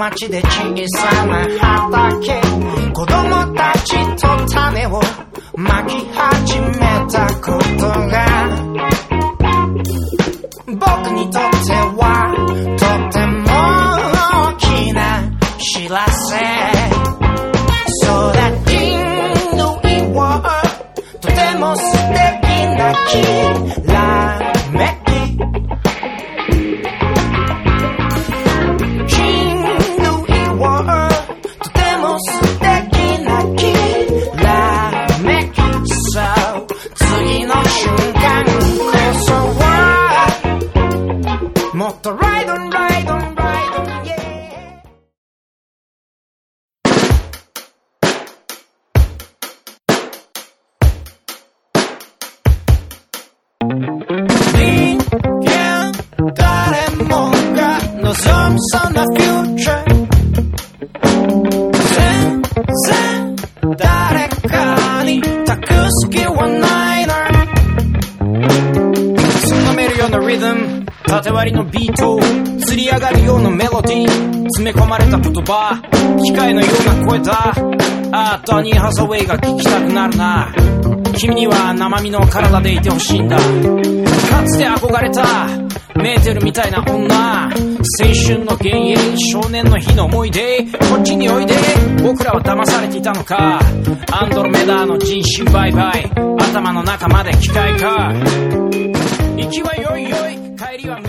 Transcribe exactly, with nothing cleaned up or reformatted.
街で小さな畑、子供たちと種をまき始めたことが僕にとってはとても大きな知らせ。そうだ、人類をとても素敵なきらめき、もっと Ride on, Ride on, Ride on, yeah. 人間誰もが望むそんな future、 全然誰かに託す気はないな。そんなメルようなリズム、縦割りのビート、釣り上がるようなメロディー、詰め込まれた言葉、機械のような声だ。あーダニー・ハサウェイが聞きたくなるな。君には生身の体でいてほしいんだ。かつて憧れたメーテルみたいな女、青春の幻影、少年の日の思い出、こっちにおいで。僕らは騙されていたのか。アンドロメダの人種売買、頭の中まで機械か。行きはよいよい、帰りは